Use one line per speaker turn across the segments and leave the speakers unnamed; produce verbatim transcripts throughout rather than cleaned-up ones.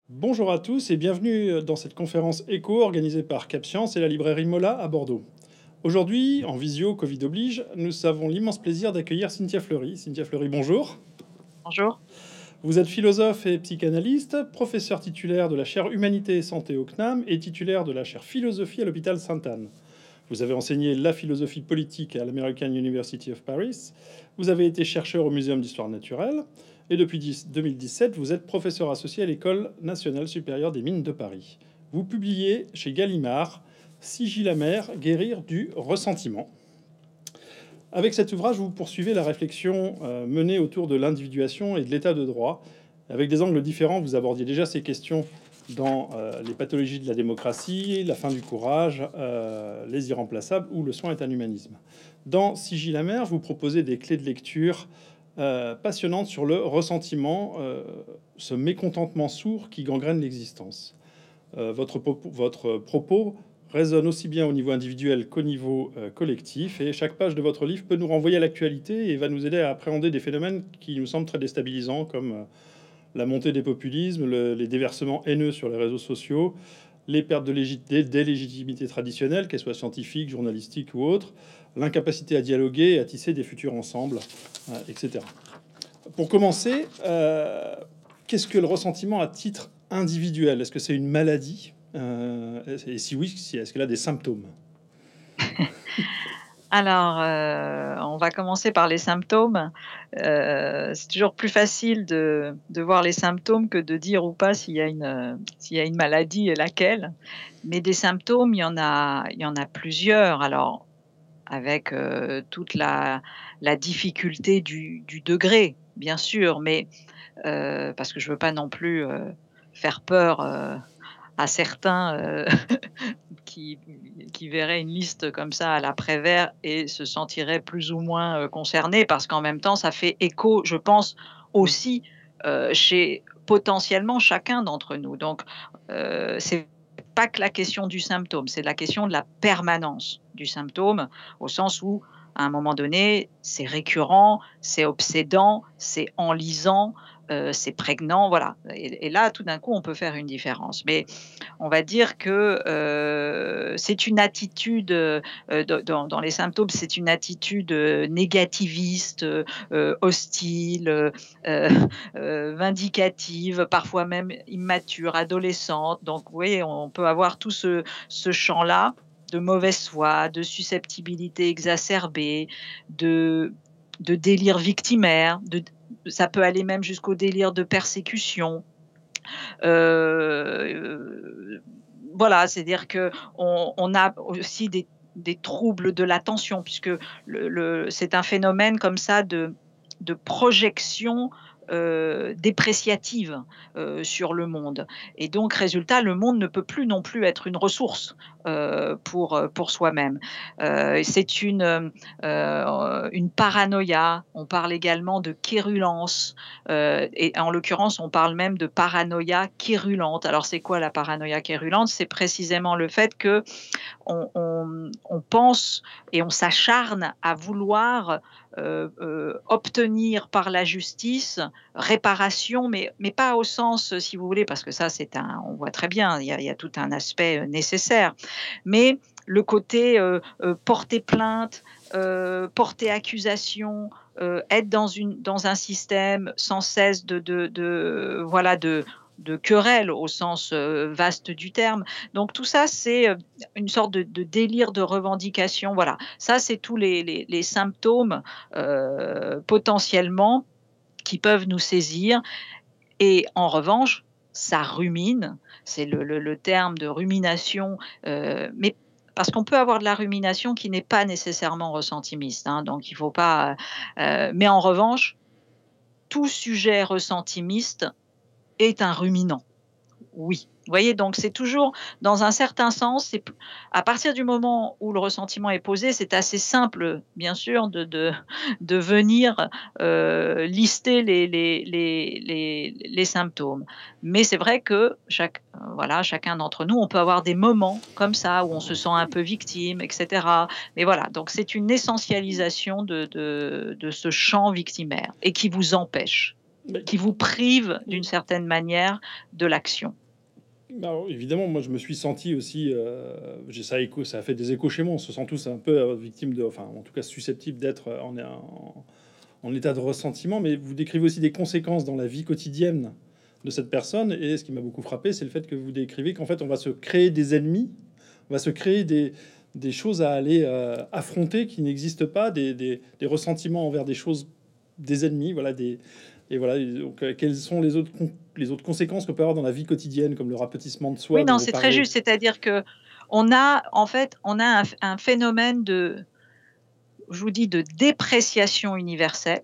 Bonjour à tous et bienvenue dans cette conférence éco organisée par Capscience et la librairie Mola à Bordeaux. Aujourd'hui, en visio, Covid oblige, nous avons l'immense plaisir d'accueillir Cynthia Fleury. Cynthia Fleury, bonjour.
Bonjour.
Vous êtes philosophe et psychanalyste, professeur titulaire de la chaire Humanité et Santé au C N A M et titulaire de la chaire Philosophie à l'hôpital Sainte-Anne. Vous avez enseigné la philosophie politique à l'American University of Paris. Vous avez été chercheur au Muséum d'histoire naturelle. Et depuis deux mille dix-sept, vous êtes professeur associé à l'École nationale supérieure des mines de Paris. Vous publiez chez Gallimard Sigil amer, guérir du ressentiment. Avec cet ouvrage, vous poursuivez la réflexion euh, menée autour de l'individuation et de l'état de droit. Avec des angles différents, vous abordiez déjà ces questions dans euh, les pathologies de la démocratie, la fin du courage, euh, les irremplaçables ou le soin est un humanisme. Dans Sigil amer, vous proposez des clés de lecture euh, passionnantes sur le ressentiment, euh, ce mécontentement sourd qui gangrène l'existence. Euh, votre, votre propos résonne aussi bien au niveau individuel qu'au niveau euh, collectif, et chaque page de votre livre peut nous renvoyer à l'actualité et va nous aider à appréhender des phénomènes qui nous semblent très déstabilisants, comme euh, la montée des populismes, le, les déversements haineux sur les réseaux sociaux, les pertes de légit des, des légitimités traditionnelles, qu'elles soient scientifiques, journalistiques ou autres, l'incapacité à dialoguer et à tisser des futurs ensemble, euh, et cetera. Pour commencer, euh, qu'est-ce que le ressentiment à titre individuel? Est-ce que c'est une maladie? Euh, et si oui, est-ce qu'elle a des symptômes?
Alors, euh, on va commencer par les symptômes. Euh, c'est toujours plus facile de, de voir les symptômes que de dire ou pas s'il y a une, s'il y a une maladie et laquelle. Mais des symptômes, il y en a, il y en a plusieurs. Alors, avec euh, toute la, la difficulté du, du degré, bien sûr, mais euh, parce que je veux pas non plus euh, faire peur euh, à certains. Euh, Qui, qui verrait une liste comme ça à la Prévert et se sentirait plus ou moins euh, concerné, parce qu'en même temps, ça fait écho, je pense, aussi euh, chez potentiellement chacun d'entre nous. Donc, euh, c'est pas que la question du symptôme, c'est la question de la permanence du symptôme, au sens où, à un moment donné, c'est récurrent, c'est obsédant, c'est enlisant, euh, c'est prégnant, voilà. Et, et là, tout d'un coup, on peut faire une différence. Mais on va dire que euh, c'est une attitude, euh, dans, dans les symptômes, c'est une attitude euh, négativiste, euh, hostile, euh, euh, vindicative, parfois même immature, adolescente. Donc, vous voyez, on peut avoir tout ce, ce champ-là de mauvaise foi, de susceptibilité exacerbée, de, de délire victimaire, de, ça peut aller même jusqu'au délire de persécution. Euh, voilà, c'est-à-dire qu'on on a aussi des, des troubles de l'attention, puisque le, le, c'est un phénomène comme ça de, de projection euh, dépréciative euh, sur le monde. Et donc, résultat, le monde ne peut plus non plus être une ressource euh, pour, pour soi-même. Euh, c'est une, euh, une paranoïa. On parle également de quérulence. Euh, et en l'occurrence, on parle même de paranoïa quérulente. Alors, c'est quoi la paranoïa quérulente? C'est précisément le fait que on, on, on pense et on s'acharne à vouloir euh, euh, obtenir par la justice réparation, mais, mais pas au sens, si vous voulez, parce que ça, c'est un, on voit très bien, il y a, il y a tout un aspect nécessaire, mais le côté euh, euh, porter plainte, euh, porter accusation, euh, être dans, une, dans un système sans cesse de, de, de voilà, de, de querelle au sens euh, vaste du terme. Donc tout ça, c'est une sorte de, de délire de revendication. Voilà, ça, c'est tous les, les, les symptômes euh, potentiellement qui peuvent nous saisir. Et en revanche, ça rumine, c'est le, le, le terme de rumination, euh, mais parce qu'on peut avoir de la rumination qui n'est pas nécessairement ressentimiste, hein, donc il ne faut pas. Euh, mais en revanche, tout sujet ressentimiste est un ruminant. Oui. Vous voyez, donc c'est toujours dans un certain sens, c'est à partir du moment où le ressentiment est posé, c'est assez simple, bien sûr, de de de venir, heu, lister les les les les les symptômes. Mais c'est vrai que chaque voilà, chacun d'entre nous, on peut avoir des moments comme ça où on se sent un peu victime et cetera. Mais voilà, donc c'est une essentialisation de de de ce champ victimaire et qui vous empêche.
Mais
qui vous prive d'une
mmh.
certaine manière de l'action.
Bah, alors, évidemment, moi, je me suis senti aussi, heu, j'ai ça écho ça a fait des échos chez moi. On se sent tous un peu, heu, victimes de enfin, en tout cas susceptibles d'être, heu, en en en état de ressentiment, mais vous décrivez aussi des conséquences dans la vie quotidienne de cette personne et ce qui m'a beaucoup frappé, c'est le fait que vous décrivez qu'en fait, on va se créer des ennemis, on va se créer des des choses à aller, heu, affronter qui n'existent pas, des des des ressentiments envers des choses, des ennemis, voilà, des et voilà, et donc heu, quelles sont les autres con les autres conséquences qu'on peut avoir dans la vie quotidienne, comme le rapetissement de
Oui,
soi dont
non,
vous
c'est très
parlez?
juste. C'est-à-dire qu'on a, en fait, on a un ph un phénomène de je vous dis, de dépréciation universelle,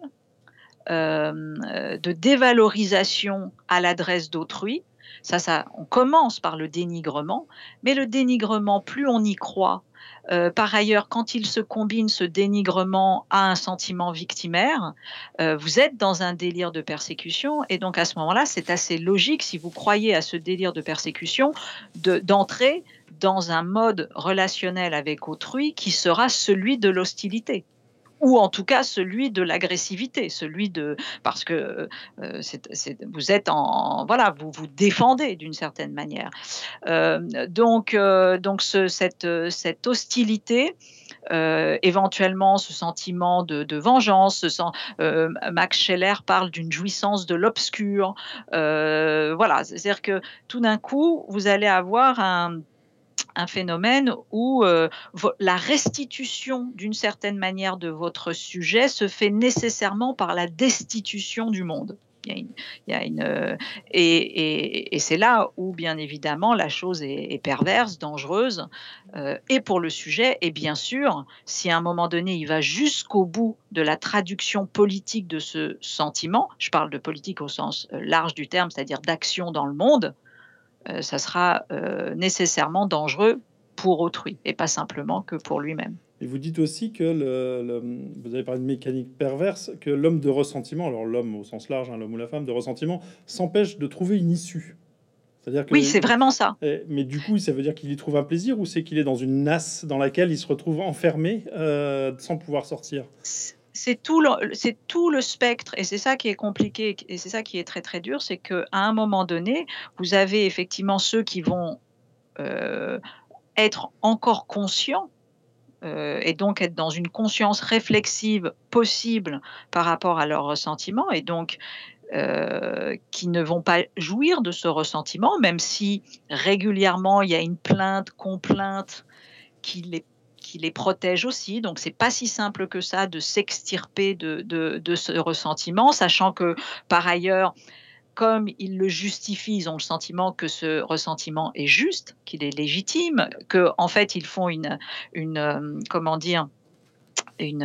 hem, heu, de dévalorisation à l'adresse d'autrui. Ça ça on commence par le dénigrement, mais le dénigrement, plus on y croit, heu, par ailleurs, quand il se combine, ce dénigrement, à un sentiment victimaire, heu, vous êtes dans un délire de persécution et donc à ce moment-là, c'est assez logique, si vous croyez à ce délire de persécution, de d'entrer dans un mode relationnel avec autrui qui sera celui de l'hostilité. Ou en tout cas celui de l'agressivité, celui de parce que, heu, c'est c'est vous êtes en voilà, vous vous défendez d'une certaine manière. Hem, donc heu, donc ce cette, heu, cette hostilité, heu, éventuellement ce sentiment de de vengeance, ce sen heu, Max Scheler parle d'une jouissance de l'obscur. Heu, voilà, c'est-à-dire que tout d'un coup, vous allez avoir un un phénomène où, heu, vo la restitution d'une certaine manière de votre sujet se fait nécessairement par la destitution du monde. Il y a une il y a une, heu et et et c'est là où bien évidemment la chose est est perverse, dangereuse, heu et pour le sujet et bien sûr, si à un moment donné, il va jusqu'au bout de la traduction politique de ce sentiment, je parle de politique au sens, heu, large du terme, c'est-à-dire d'action dans le monde, heu, ça sera, heu, nécessairement dangereux pour autrui et pas simplement que pour lui-même.
Et vous dites aussi que le le, mmh, vous avez parlé de mécanique perverse, que l'homme de ressentiment, alors l'homme au sens large, hein, l'homme ou la femme de ressentiment, s'empêche de trouver une issue. C'est-à-dire que
Oui, c'est
il
vraiment ça.
et mais du coup, ça veut dire qu'il y trouve un plaisir ou c'est qu'il est dans une nasse dans laquelle il se retrouve enfermé, heu, sans pouvoir sortir?
C c'est tout le c'est tout le spectre et c'est ça qui est compliqué et c'est ça qui est très, très dur, c'est qu'à un moment donné, vous avez effectivement ceux qui vont, heu, être encore conscients, heu et donc être dans une conscience réflexive possible par rapport à leurs ressentiments et donc heu, qui ne vont pas jouir de ce ressentiment, même si régulièrement il y a une plainte, complainte qui les qui les protège aussi. Donc c'est pas si simple que ça de s'extirper de de de ce ressentiment, sachant que par ailleurs, comme ils le justifient, ils ont le sentiment que ce ressentiment est juste, qu'il est légitime, qu'en fait ils font une une, hem, comment dire? Une,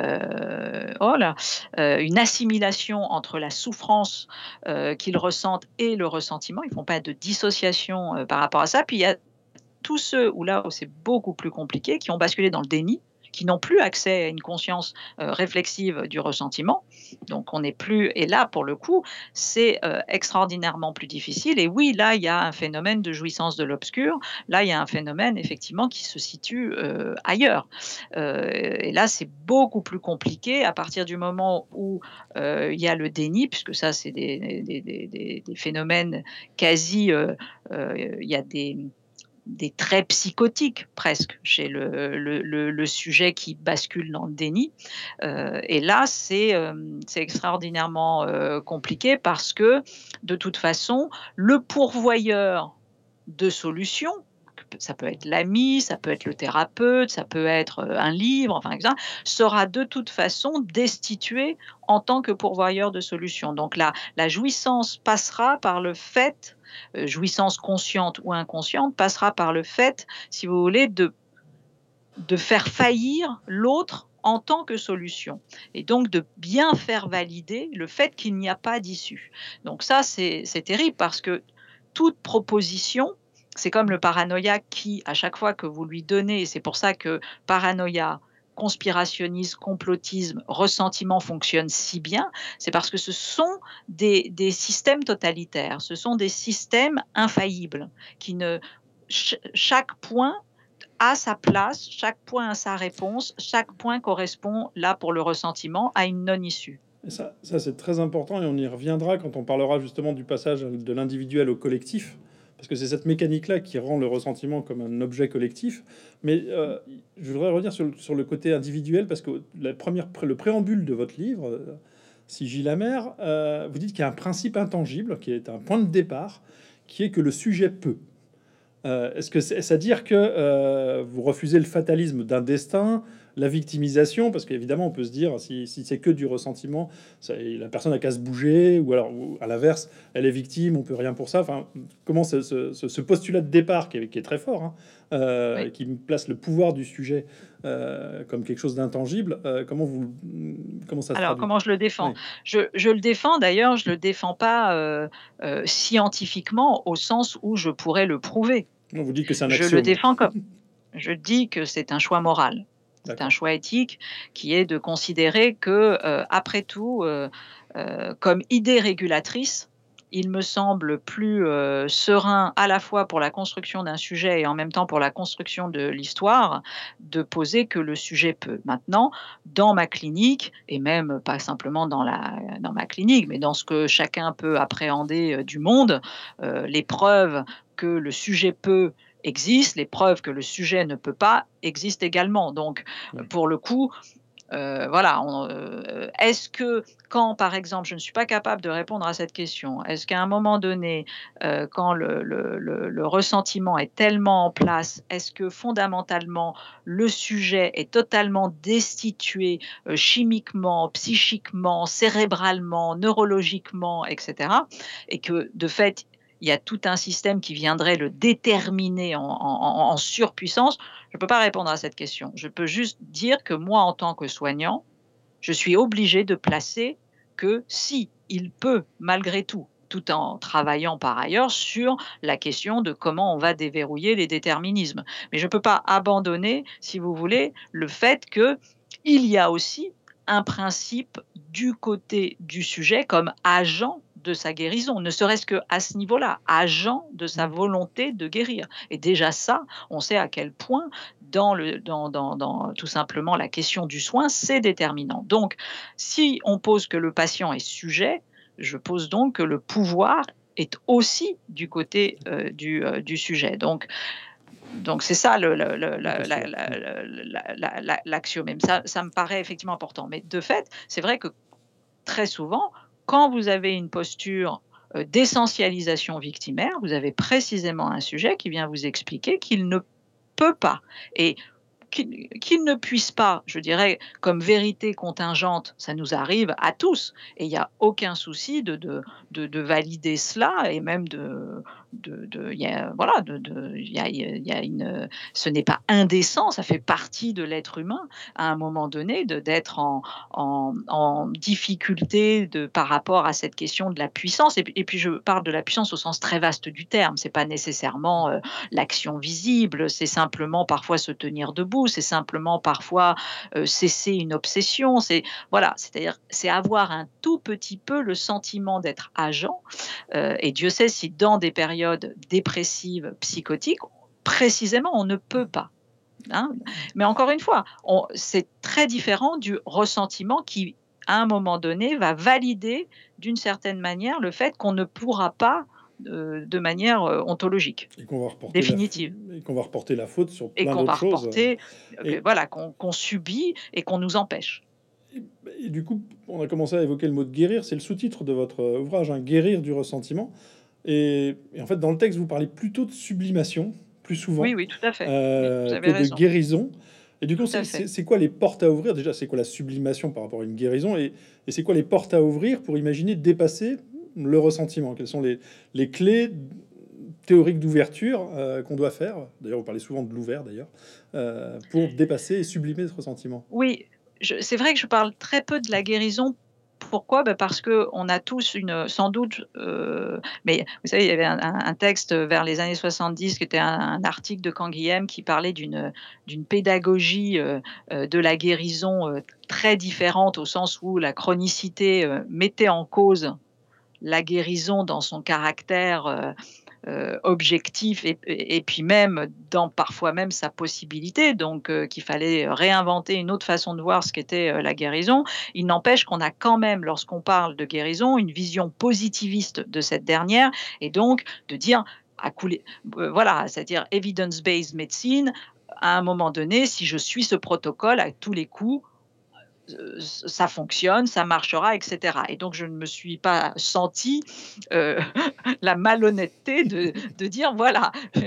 heu, oh là, heu, une assimilation entre la souffrance, heu, qu'ils ressentent et le ressentiment. Ils font pas de dissociation, heu, par rapport à ça. Puis il y a tous ceux où là où c'est beaucoup plus compliqué, qui ont basculé dans le déni, qui n'ont plus accès à une conscience, heu, réflexive du ressentiment. Donc on n'est plus et là pour le coup, c'est, heu, extraordinairement plus difficile et oui, là, il y a un phénomène de jouissance de l'obscur. Là, il y a un phénomène effectivement qui se situe, heu, ailleurs. Heu et là, c'est beaucoup plus compliqué à partir du moment où, heu, il y a le déni, puisque ça, c'est des des des des des phénomènes quasi, heu heu, il y a des des traits psychotiques presque chez le le le le sujet qui bascule dans le déni, heu et là c'est, hem, c'est extraordinairement, heu, compliqué parce que de toute façon, le pourvoyeur de solutions, ça peut être l'ami, ça peut être le thérapeute, ça peut être, heu, un livre, enfin et cetera, sera de toute façon destitué en tant que pourvoyeur de solutions. Donc la la jouissance passera par le fait, heu, jouissance consciente ou inconsciente, passera par le fait, si vous voulez, de de faire faillir l'autre en tant que solution et donc de bien faire valider le fait qu'il n'y a pas d'issue. Donc ça, c'est c'est terrible parce que toute proposition, c'est comme le paranoïaque qui, à chaque fois que vous lui donnez et c'est pour ça que paranoïa, conspirationnisme, complotisme, ressentiment fonctionnent si bien, c'est parce que ce sont des des systèmes totalitaires, ce sont des systèmes infaillibles qui ne ch chaque point a sa place, chaque point a sa réponse, chaque point correspond, là, pour le ressentiment, à une non-issue.
Et ça, ça c'est très important et on y reviendra quand on parlera justement du passage de l'individuel au collectif, parce que c'est cette mécanique-là qui rend le ressentiment comme un objet collectif. Mais euh, je voudrais revenir sur le, sur le côté individuel, parce que la première, le préambule de votre livre, euh, Si Gilles Lamère, euh, vous dites qu'il y a un principe intangible, qui est un point de départ, qui est que le sujet peut. Euh, est-ce que c'est à dire que euh, vous refusez le fatalisme d'un destin, la victimisation, parce qu'évidemment on peut se dire si, si c'est que du ressentiment, ça, la personne n'a qu'à se bouger, ou alors ou à l'inverse, elle est victime, on peut rien pour ça. Enfin, comment ce, ce, ce postulat de départ qui est, qui est très fort, hein, euh,
Oui.
qui place le pouvoir du sujet euh, comme quelque chose d'intangible, euh, comment vous comment ça se
Alors,
traduit?
comment je le défends?
Oui.
Je je le défends d'ailleurs, je le défends pas, heu heu, scientifiquement au sens où je pourrais le prouver.
On vous dit que c'est un
Je le
axiome.
défends comme je dis que c'est un choix moral. C'est un
D'accord.
choix éthique qui est de considérer que, heu, après tout, heu heu, comme idée régulatrice, il me semble plus, heu, serein à la fois pour la construction d'un sujet et en même temps pour la construction de l'histoire, de poser que le sujet peut. Maintenant, dans ma clinique et même pas simplement dans la dans ma clinique, mais dans ce que chacun peut appréhender, heu, du monde, heu, les preuves que le sujet peut existent, les preuves que le sujet ne peut pas existent également. Donc, heu,
Oui.
pour le coup, heu, voilà, on, heu, est-ce que quand, par exemple, je ne suis pas capable de répondre à cette question, est-ce qu'à un moment donné, heu, quand le le le le ressentiment est tellement en place, est-ce que fondamentalement le sujet est totalement destitué, heu, chimiquement, psychiquement, cérébralement, neurologiquement et cetera et que de fait, il y a tout un système qui viendrait le déterminer en en en en surpuissance? Je ne peux pas répondre à cette question. Je peux juste dire que moi, en tant que soignant, je suis obligée de placer que si il peut malgré tout, tout en travaillant par ailleurs sur la question de comment on va déverrouiller les déterminismes. Mais je ne peux pas abandonner, si vous voulez, le fait qu'il y a aussi un principe du côté du sujet comme agent de sa guérison, ne serait-ce qu'à ce niveau-là, agent de sa
Mmh.
volonté de guérir. Et déjà ça, on sait à quel point dans le dans dans dans tout simplement la question du soin, c'est déterminant. Donc, si on pose que le patient est sujet, je pose donc que le pouvoir est aussi du côté, heu, du, heu, du sujet. Donc donc c'est ça le le le
Le
la la
postulat.
la
Mmh.
la la la l'axiome même. Ça ça me paraît effectivement important. Mais de fait, c'est vrai que très souvent, quand vous avez une posture, heu, d'essentialisation victimaire, vous avez précisément un sujet qui vient vous expliquer qu'il ne peut pas et qu'il qu'il ne puisse pas, je dirais, comme vérité contingente, ça nous arrive à tous et il y a aucun souci de de de de valider cela et même de de de il y a voilà, de de il y a il y a une, ce n'est pas indécent, ça fait partie de l'être humain à un moment donné de d'être en en en difficulté de par rapport à cette question de la puissance et puis et puis je parle de la puissance au sens très vaste du terme. C'est pas nécessairement, heu, l'action visible, c'est simplement parfois se tenir debout, c'est simplement parfois, heu, cesser une obsession, c'est voilà, c'est-à-dire c'est avoir un tout petit peu le sentiment d'être agent, heu et Dieu sait si dans des périodes dépressives, psychotiques, précisément on ne peut pas, hein. Mais encore une fois, on c'est très différent du ressentiment qui, à un moment donné, va valider d'une certaine manière le fait qu'on ne pourra pas, heu, de manière, heu, ontologique,
Et qu'on va reporter la f
définitive.
et qu'on va reporter la faute sur
Et
plein
qu'on
d'autres
va
choses,
reporter, heu, que
et
voilà, qu'on qu'on subit et qu'on nous empêche.
et et du coup, on a commencé à évoquer le mot de guérir, c'est le sous-titre de votre, heu, ouvrage, hein, Guérir du ressentiment, et et en fait, dans le texte, vous parlez plutôt de sublimation, plus
Oui,
souvent,
oui, tout à fait. Oui, vous
heu, que
avez
de
raison.
guérison, et du coup,
Tout
c'est
à fait.
c'est c'est quoi les portes à ouvrir? Déjà, c'est quoi la sublimation par rapport à une guérison, et et c'est quoi les portes à ouvrir pour imaginer dépasser le ressentiment? Quelles sont les les clés théoriques d'ouverture, heu, qu'on doit faire? D'ailleurs, vous parlez souvent de l'ouvert d'ailleurs, heu, pour dépasser et sublimer ce ressentiment.
Oui, je c'est vrai que je parle très peu de la guérison. Pourquoi? Bah, parce qu'on a tous une, sans doute, heu, mais vous savez, il y avait un un un texte vers les années soixante-dix qui était un un article de Canguilhem qui parlait d'une, d'une pédagogie, heu heu, de la guérison, heu, très différente au sens où la chronicité, heu, mettait en cause la guérison dans son caractère, heu euh, objectif et, et, et puis même dans parfois même sa possibilité, donc euh, qu'il fallait réinventer une autre façon de voir ce qu'était euh, la guérison. Il n'empêche qu'on a quand même, lorsqu'on parle de guérison, une vision positiviste de cette dernière, et donc de dire à couler, euh, voilà, c'est-à-dire evidence-based medicine. À un moment donné, si je suis ce protocole à tous les coups, ça fonctionne, ça marchera, et cetera. Et donc, je ne me suis pas sentie euh, la malhonnêteté de, de dire, voilà,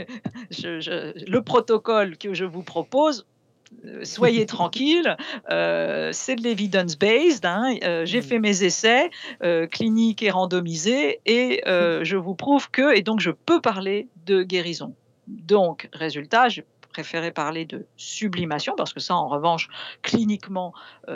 je, je, le protocole que je vous propose, soyez tranquille, euh, c'est de l'evidence-based, hein, euh, j'ai fait mes essais euh, cliniques et randomisés, et euh, je vous prouve que, et donc je peux parler de guérison. Donc, résultat, je préférais parler de sublimation, parce que ça, en revanche, cliniquement,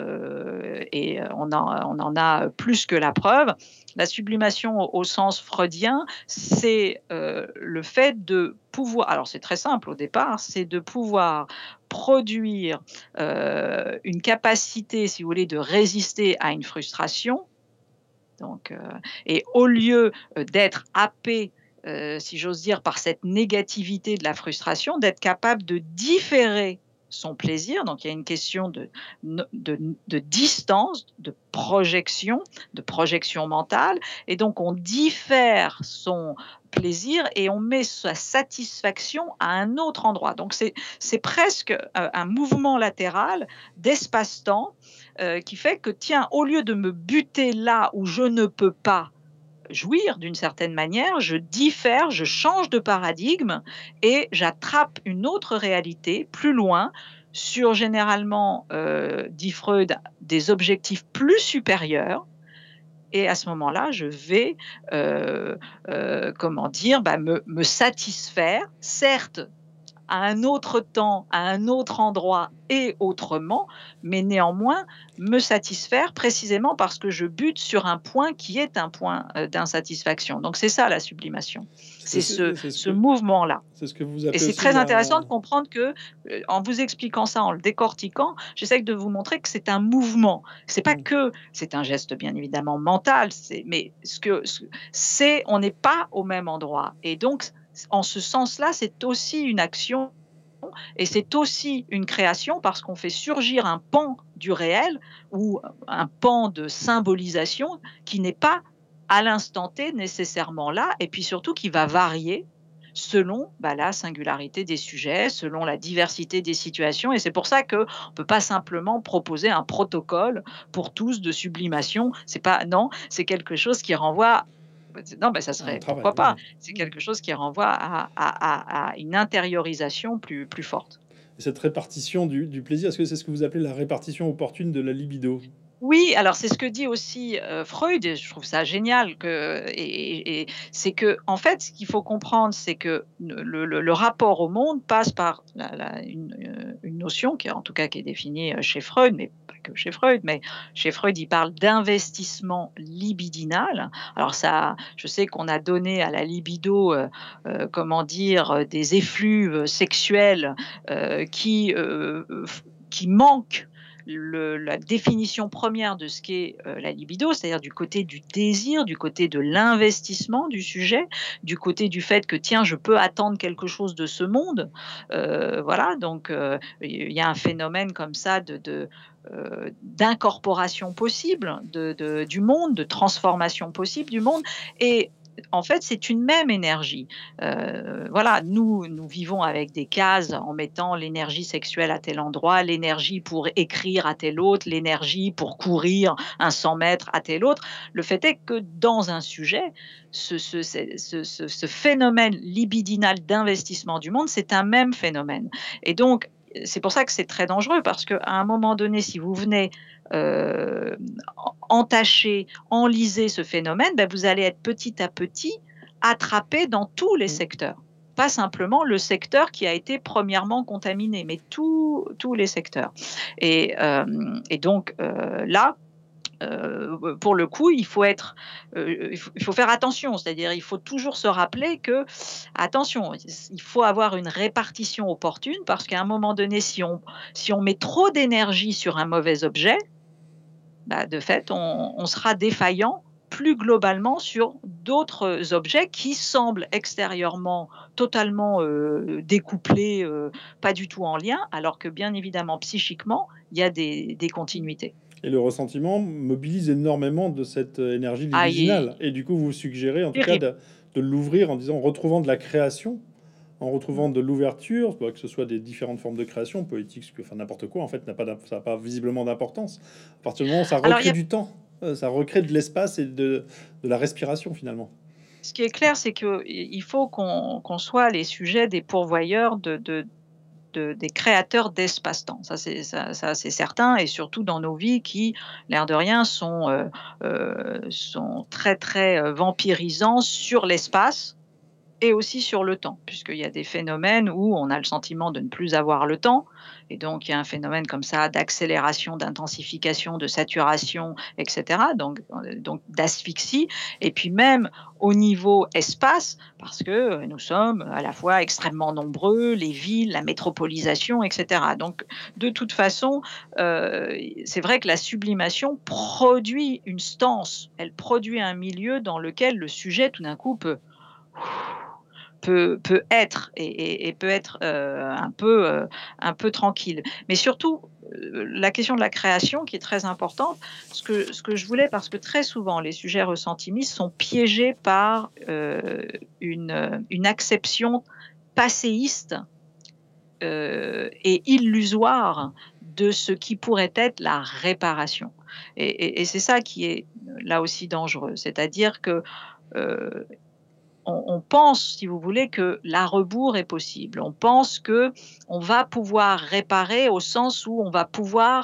euh, et on en, on en a plus que la preuve. La sublimation au, au sens freudien, c'est euh, le fait de pouvoir, alors c'est très simple au départ, c'est de pouvoir produire euh, une capacité, si vous voulez, de résister à une frustration. Donc, euh, et au lieu d'être happé, euh, si j'ose dire, par cette négativité de la frustration, d'être capable de différer son plaisir. Donc, il y a une question de, de, de distance, de projection, de projection mentale. Et donc, on diffère son plaisir et on met sa satisfaction à un autre endroit. Donc, c'est presque un mouvement latéral d'espace-temps euh, qui fait que, tiens, au lieu de me buter là où je ne peux pas jouir d'une certaine manière, je diffère, je change de paradigme et j'attrape une autre réalité plus loin sur généralement, euh, dit Freud, des objectifs plus supérieurs. Et à ce moment-là, je vais, euh, euh, comment dire, bah, me, me satisfaire, certes, à un autre temps, à un autre endroit et autrement, mais néanmoins me satisfaire précisément parce que je bute sur un point qui est un point d'insatisfaction. Donc c'est ça la sublimation, c'est ce, ce, ce mouvement-là.
C'est ce que vous appelez.
Et c'est très la... intéressant de comprendre que, en vous expliquant ça, en le décortiquant, j'essaie de vous montrer que c'est un mouvement. C'est pas mmh. que, c'est un geste bien évidemment mental, mais ce que c'est, on n'est pas au même endroit. Et donc, en ce sens-là, c'est aussi une action et c'est aussi une création parce qu'on fait surgir un pan du réel ou un pan de symbolisation qui n'est pas à l'instant T nécessairement là et puis surtout qui va varier selon bah, la singularité des sujets, selon la diversité des situations. Et c'est pour ça qu'on ne peut pas simplement proposer un protocole pour tous de sublimation. C'est pas, non, c'est quelque chose qui renvoie... Non, ben ça serait, travail, pourquoi pas. Oui. C'est quelque chose qui renvoie à, à, à, à une intériorisation plus, plus forte.
Et cette répartition du, du plaisir, est-ce que c'est ce que vous appelez la répartition opportune de la libido ?
Oui, alors c'est ce que dit aussi euh, Freud, et je trouve ça génial, que, et, et c'est que, en fait, ce qu'il faut comprendre, c'est que le, le, le rapport au monde passe par la, la, une, une notion qui, en tout cas, qui est définie chez Freud, mais pas que chez Freud, mais chez Freud, il parle d'investissement libidinal. Alors ça, je sais qu'on a donné à la libido, euh, euh, comment dire, des effluves sexuels euh, qui, euh, qui manquent Le, la définition première de ce qu'est euh, la libido, c'est-à-dire du côté du désir, du côté de l'investissement du sujet, du côté du fait que tiens, je peux attendre quelque chose de ce monde. Euh, voilà, donc euh, il y a un phénomène comme ça de, de euh, d'incorporation possible de, de, du monde, de transformation possible du monde. Et en fait, c'est une même énergie. Euh, voilà, nous, nous vivons avec des cases en mettant l'énergie sexuelle à tel endroit, l'énergie pour écrire à tel autre, l'énergie pour courir un cent mètres à tel autre. Le fait est que dans un sujet, ce, ce, ce, ce, ce phénomène libidinal d'investissement du monde, c'est un même phénomène. Et donc, c'est pour ça que c'est très dangereux, parce qu'à un moment donné, si vous venez euh, entacher, enliser ce phénomène, ben vous allez être petit à petit attrapé dans tous les secteurs. Pas simplement le secteur qui a été premièrement contaminé, mais tout, tous les secteurs. Et, euh, et donc euh, là, Euh, pour le coup, il faut être, euh, il, faut, il faut faire attention, c'est-à-dire il faut toujours se rappeler que, attention, il faut avoir une répartition opportune, parce qu'à un moment donné, si on, si on met trop d'énergie sur un mauvais objet, bah, de fait, on, on sera défaillant plus globalement sur d'autres objets qui semblent extérieurement totalement, heu, découplés, heu, pas du tout en lien, alors que bien évidemment psychiquement, il y a des des continuités.
Et le ressentiment mobilise énormément de cette, heu, énergie
Ah i
libidinale et du coup, vous suggérez en tout cas
terrible.
de de l'ouvrir en disant en retrouvant de la création, en retrouvant
Mmh.
de l'ouverture, bah, que ce soit des différentes formes de création, poétique, ce que enfin n'importe quoi en fait n'a pas d'imp ça a pas visiblement d'importance. À partir du moment où ça
Alors il y
recrée
a
du temps, heu, ça recrée de l'espace et de de la respiration finalement.
ce qui est clair, c'est qu'il il faut qu'on qu'on soit les sujets des pourvoyeurs de de de des créateurs d'espace-temps. Ça c'est ça ça c'est certain et surtout dans nos vies qui, l'air de rien, sont, heu heu, sont très, très, heu, vampirisants sur l'espace et aussi sur le temps. Puisqu'il y a des phénomènes où on a le sentiment de ne plus avoir le temps et donc il y a un phénomène comme ça d'accélération, d'intensification, de saturation et cetera, donc heu, donc d'asphyxie et puis même au niveau espace parce que, heu, nous sommes à la fois extrêmement nombreux, les villes, la métropolisation et cetera. Donc de toute façon, heu, c'est vrai que la sublimation produit une stance, elle produit un milieu dans lequel le sujet tout d'un coup peut peut peut être et et et peut être, heu, un peu, heu, un peu tranquille. Mais surtout, heu, la question de la création qui est très importante, ce que ce que je voulais parce que très souvent les sujets ressentimistes sont piégés par, heu, une, heu, une acception passéiste, heu et illusoire de ce qui pourrait être la réparation et et et c'est ça qui est, là aussi dangereux. C'est-à-dire que, heu on on pense, si vous voulez, que l'à rebours est possible. On pense qu'on va pouvoir réparer au sens où on va pouvoir,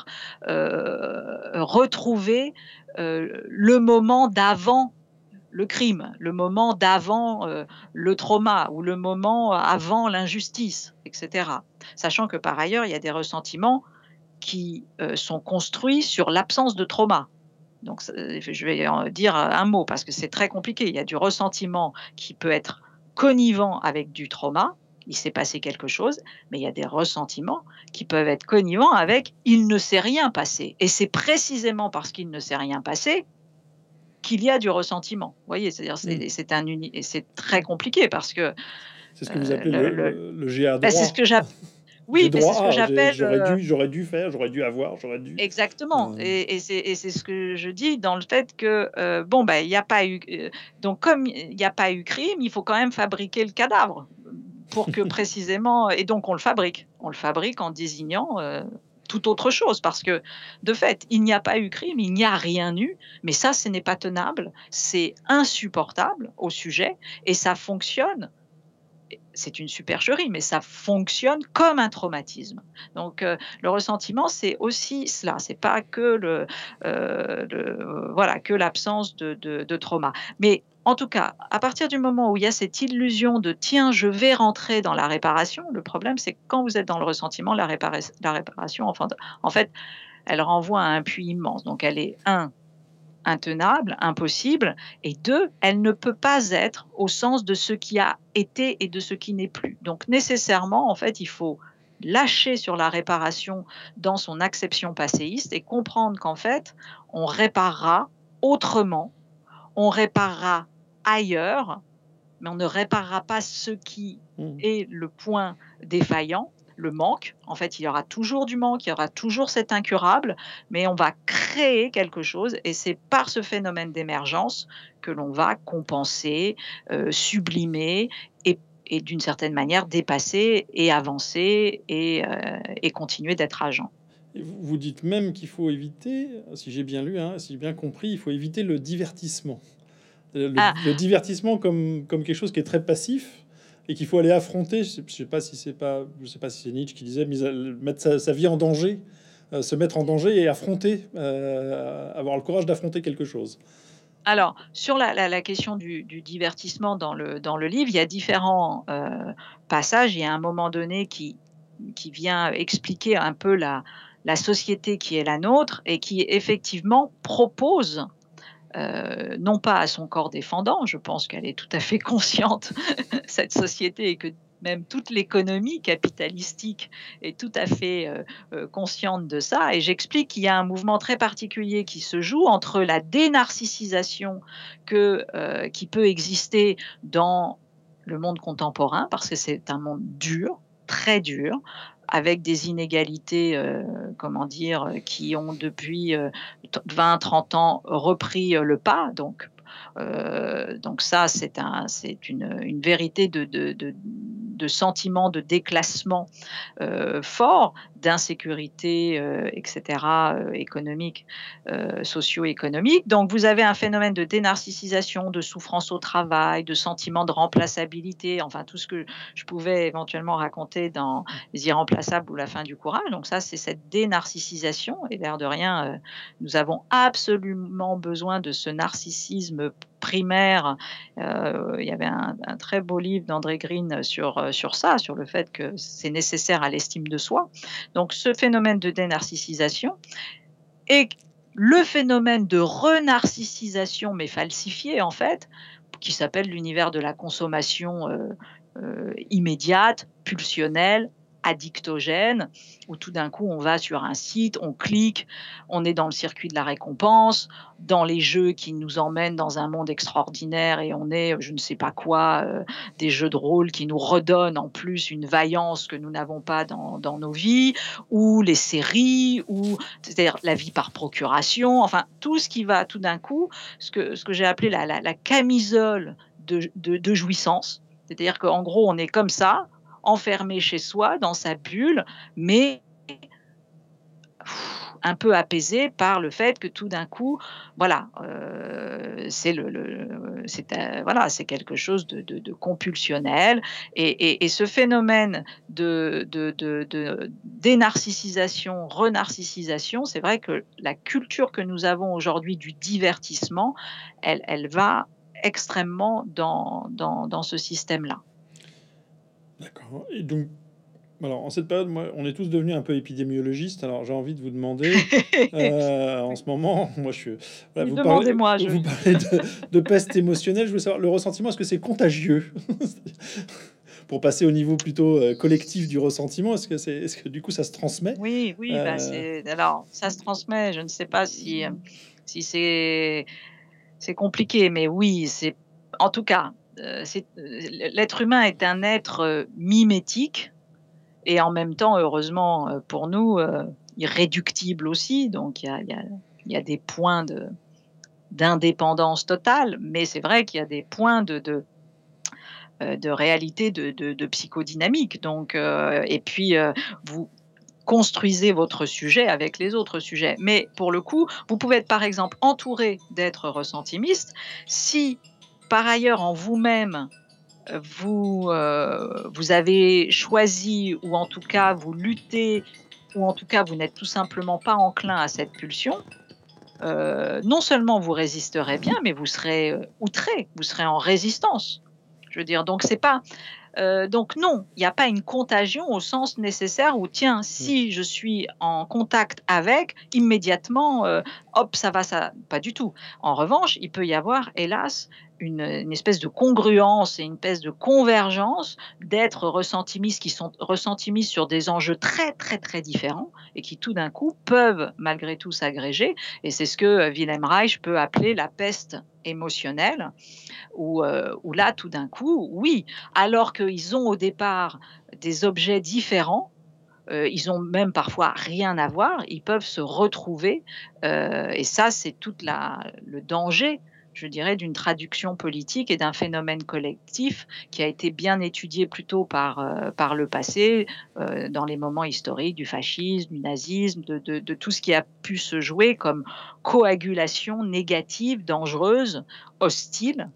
heu, retrouver, heu, le moment d'avant le crime, le moment d'avant, heu, le trauma ou le moment avant l'injustice et cetera. Sachant que par ailleurs, il y a des ressentiments qui, heu, sont construits sur l'absence de trauma. Donc c'est je vais en dire un mot parce que c'est très compliqué. Il y a du ressentiment qui peut être connivent avec du trauma. Il s'est passé quelque chose, mais il y a des ressentiments qui peuvent être connivents avec il ne s'est rien passé et c'est précisément parce qu'il ne s'est rien passé qu'il y a du ressentiment. Vous voyez? C'est-à-dire
Mmh.
c'est c'est un uni et c'est très compliqué parce que,
C'est ce que vous
heu,
appelez
le
le
le
le le j'ai à
bah, c'est ce
droit.
que j'app
J'ai
oui, mais c'est
droit
ce que
à, j'ai
j'appelle,
j'aurais
heu
dû j'aurais dû faire, j'aurais dû avoir, j'aurais dû,
exactement
heu
et et c'est et c'est ce que je dis dans le fait que, heu, bon, bah, il y a pas eu heu, donc comme il y a pas eu crime, il faut quand même fabriquer le cadavre, pour que précisément et donc on le fabrique. On le fabrique en désignant, heu, tout autre chose parce que, de fait, il n'y a pas eu crime, il n'y a rien eu, mais ça, ce n'est pas tenable, c'est insupportable au sujet et ça fonctionne c'est une supercherie, mais ça fonctionne comme un traumatisme. Donc, heu, le ressentiment, c'est aussi cela. C'est pas que le, heu, le voilà, que l'absence de de de trauma. Mais en tout cas, à partir du moment où il y a cette illusion de: «Tiens, je vais rentrer dans la réparation», le problème, c'est que quand vous êtes dans le ressentiment, la réparat la réparation, enfin, en fait, elle renvoie à un puits immense. Donc elle est un intenable, impossible et deux, elle ne peut pas être au sens de ce qui a été et de ce qui n'est plus. Donc nécessairement, en fait, il faut lâcher sur la réparation dans son acception passéiste et comprendre qu'en fait, on réparera autrement, on réparera ailleurs, mais on ne réparera pas ce qui
mmh.
est le point défaillant, le manque. En fait, il y aura toujours du manque, il y aura toujours cet incurable, mais on va créer quelque chose et c'est par ce phénomène d'émergence que l'on va compenser, heu, sublimer et et d'une certaine manière dépasser et avancer et heu et continuer d'être agent.
Et vous vous dites même qu'il faut éviter, si j'ai bien lu, hein, si j'ai bien compris, il faut éviter le divertissement. Heu, le
Ah!
le divertissement comme comme quelque chose qui est très passif et qu'il faut aller affronter. Je sais je sais pas si c'est pas je sais pas si c'est Nietzsche qui disait: «Mise à mettre sa sa vie en danger, heu, se mettre en danger et affronter, heu, avoir le courage d'affronter quelque chose».
Alors, sur la la la question du du divertissement dans le dans le livre, il y a différents, heu, passages. Il y a un moment donné qui qui vient expliquer un peu la la société qui est la nôtre et qui effectivement propose, heu, non pas à son corps défendant, je pense qu'elle est tout à fait consciente, cette société et que même toute l'économie capitalistique est tout à fait, heu heu, consciente de ça et j'explique qu'il y a un mouvement très particulier qui se joue entre la dénarcissisation que, heu, qui peut exister dans le monde contemporain, parce que c'est un monde dur, très dur, avec des inégalités, heu, comment dire? Heu, qui ont depuis, heu, t vingt trente ans repris, heu, le pas donc heu, donc ça c'est un c'est une, une vérité de de de de sentiment de déclassement, heu, fort, d'insécurité, heu, et cetera, heu, économique, heu, socio-économique. Donc vous avez un phénomène de dénarcissisation, de souffrance au travail, de sentiment de remplaçabilité, enfin tout ce que je pouvais éventuellement raconter dans Les Irremplaçables ou La fin du courage. Donc ça, c'est cette dénarcissisation et l'air de rien, heu, nous avons absolument besoin de ce narcissisme primaire. Heu, il y avait un un très beau livre d'André Green sur, heu, sur ça, sur le fait que c'est nécessaire à l'estime de soi. Donc ce phénomène de dénarcissisation et le phénomène de renarcissisation, mais falsifié en fait, qui s'appelle l'univers de la consommation, heu heu, immédiate, pulsionnelle, addictogène, où tout d'un coup on va sur un site, on clique, on est dans le circuit de la récompense, dans les jeux qui nous emmènent dans un monde extraordinaire et on est, je ne sais pas quoi, heu, des jeux de rôle qui nous redonnent en plus une vaillance que nous n'avons pas dans dans nos vies, ou les séries, ou c'est-à-dire la vie par procuration, enfin tout ce qui va tout d'un coup, ce que ce que j'ai appelé la la la camisole de de de jouissance. C'est-à-dire qu'en gros, on est comme ça, enfermé chez soi, dans sa bulle, mais un peu apaisé par le fait que tout d'un coup, voilà, heu, c'est le le c'est un voilà, c'est quelque chose de de de compulsionnel et et et ce phénomène de de de de dénarcissisation, renarcissisation, c'est vrai que la culture que nous avons aujourd'hui du divertissement, elle elle va extrêmement dans dans dans ce système-là.
D'accord et donc alors en cette période, moi, on est tous devenus un peu épidémiologistes, alors j'ai envie de vous demander, heu, en
Oui,
ce moment, moi je suis voilà,
oui,
vous parlez
demandez-moi, je
vous parlez de de peste émotionnelle, je veux savoir le ressentiment, est-ce que c'est contagieux? Pour passer au niveau plutôt, heu, collectif du ressentiment, est-ce que c'est est-ce que du coup ça se transmet?
Oui, oui, bah,
Heu,
c'est alors ça se transmet, je ne sais pas si, hem, si c'est c'est compliqué, mais oui, c'est en tout cas, heu, c'est, heu, l'être humain est un être, heu, mimétique et en même temps, heureusement, heu, pour nous, heu, irréductible aussi, donc il y a il y a il y a des points de d'indépendance totale, mais c'est vrai qu'il y a des points de de, heu, de réalité de de de psychodynamique, donc heu et puis, heu, vous construisez votre sujet avec les autres sujets. Mais pour le coup, vous pouvez être par exemple entouré d'êtres ressentimistes. Si par ailleurs en vous-même, heu, vous, heu, vous avez choisi ou en tout cas vous luttez ou en tout cas vous n'êtes tout simplement pas enclin à cette pulsion, heu, non seulement vous résisterez bien, mais vous serez, heu, outré, vous serez en résistance. Je veux dire donc c'est pas Heu, donc non, il y a pas une contagion au sens nécessaire où tiens,
mmh,
si je suis en contact avec, immédiatement, heu, hop, ça va, ça pas du tout. En revanche, il peut y avoir hélas une, une espèce de congruence et une espèce de convergence d'êtres ressentimistes qui sont ressentimistes sur des enjeux très, très, très différents et qui tout d'un coup peuvent malgré tout s'agréger et c'est ce que, heu, Wilhelm Reich peut appeler la peste émotionnelle où, heu, où là, tout d'un coup, oui, alors qu'ils ont au départ des objets différents, heu, ils ont même parfois rien à voir, ils peuvent se retrouver, heu et ça, c'est toute la le danger, je dirais, d'une traduction politique et d'un phénomène collectif qui a été bien étudié plutôt par, heu, par le passé, heu, dans les moments historiques du fascisme, du nazisme, de de de tout ce qui a pu se jouer comme coagulation négative, dangereuse, hostile.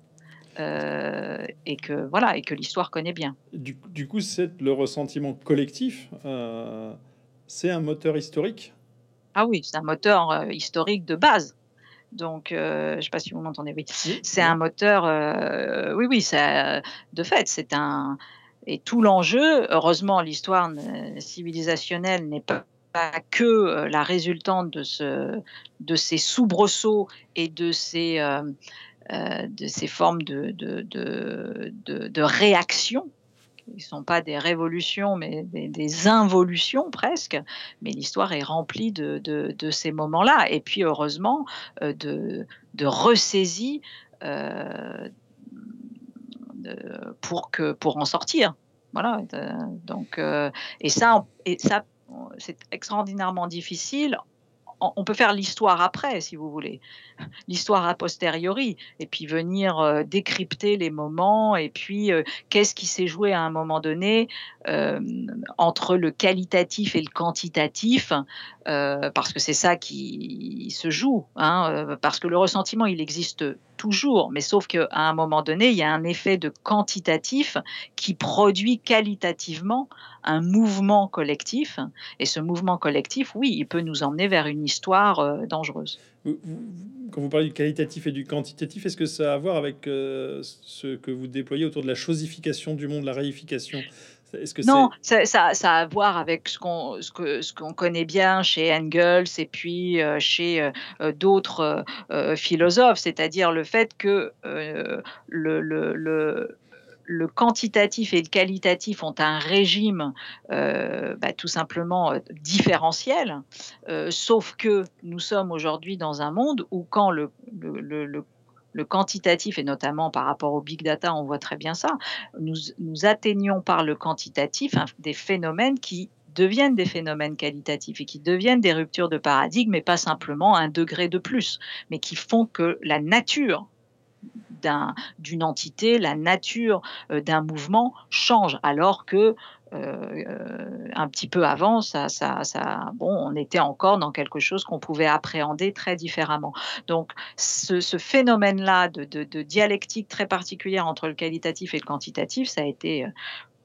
Heu et que voilà et que l'histoire connaît bien.
du du coup, c'est le ressentiment collectif, heu, c'est un moteur historique?
Ah oui, c'est un moteur, heu, historique de base. Donc heu, je ne sais pas si vous m'entendez? Oui.
Oui,
C'est
très
un
bien.
moteur, heu, oui, oui, ça de fait, c'est un et tout l'enjeu heureusement l'histoire ne civilisationnelle n'est pas pas que, heu, la résultante de ce de ces soubresauts et de ces, hem, heu, de ces formes de de de de de réaction qui ne sont pas des révolutions, mais des, des involutions presque. Mais l'histoire est remplie de, de, de ces moments-là. Et puis, heureusement, euh, de, de ressaisie euh, de, pour, que, pour en sortir. Voilà. De, donc, euh, et ça, et ça c'est extraordinairement difficile. On peut faire l'histoire après, si vous voulez, l'histoire a posteriori, et puis venir euh, décrypter les moments, et puis euh, qu'est-ce qui s'est joué à un moment donné euh, entre le qualitatif et le quantitatif, euh, parce que c'est ça qui se joue, hein, euh, parce que le ressentiment, il existe toujours, mais sauf qu'à un moment donné, il y a un effet de quantitatif qui produit qualitativement un mouvement collectif, et ce mouvement collectif, oui, il peut nous emmener vers une histoire euh, dangereuse.
Vous- vous- Quand vous parlez du qualitatif et du quantitatif, est-ce que ça a à voir avec euh, ce que vous déployez autour de la chosification du monde, la réification? Est-ce que
Non,
c'est...
ça ça ça a à voir avec ce qu'on ce que ce qu'on connaît bien chez Engels et puis, heu, chez, heu heu, d'autres, heu heu, philosophes. C'est-à-dire le fait que, heu, le le le le quantitatif et le qualitatif ont un régime, heu, bah, tout simplement, heu, différentiel, heu, sauf que nous sommes aujourd'hui dans un monde où quand le le le le le quantitatif, et notamment par rapport au big data, on voit très bien ça, nous nous atteignons par le quantitatif un des phénomènes qui deviennent des phénomènes qualitatifs et qui deviennent des ruptures de paradigme, et pas simplement un degré de plus, mais qui font que la nature d'un d'une entité, la nature, heu, d'un mouvement change, alors que, heu, un petit peu avant, ça ça ça bon, on était encore dans quelque chose qu'on pouvait appréhender très différemment. Donc ce ce phénomène-là de de de dialectique très particulière entre le qualitatif et le quantitatif, ça a été, heu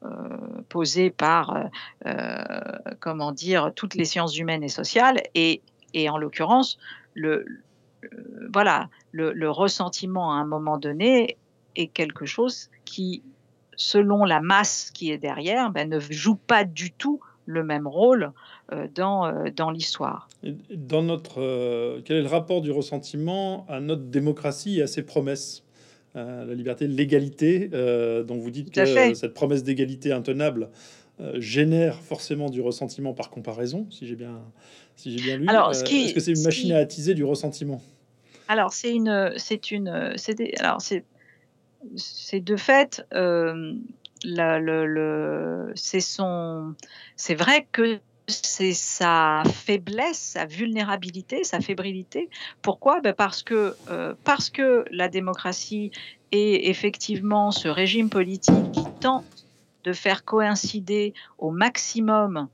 posé par, heu heu, comment dire? Toutes les sciences humaines et sociales, et et en l'occurrence, le Heu, voilà, le le ressentiment à un moment donné est quelque chose qui, selon la masse qui est derrière, bah, ne joue pas du tout le même rôle, heu, dans, heu, dans l'histoire.
Dans notre, euh, quel est le rapport du ressentiment à notre démocratie et à ses promesses? Euh, la liberté, l'égalité, euh, dont vous dites
Tout à
que
fait.
cette promesse d'égalité intenable euh, génère forcément du ressentiment par comparaison, si j'ai bien, si j'ai bien lu.
Alors ce
Euh, est-ce que
qui
c'est une
ce
machine à
qui
attiser du ressentiment?
alors c'est une, c'est une, c'est des alors c'est c'est de fait, hem, la le le c'est son c'est vrai que c'est sa faiblesse, sa vulnérabilité, sa fébrilité. Pourquoi? Bah, parce que, heu, parce que la démocratie est effectivement ce régime politique qui tente de faire coïncider au maximum,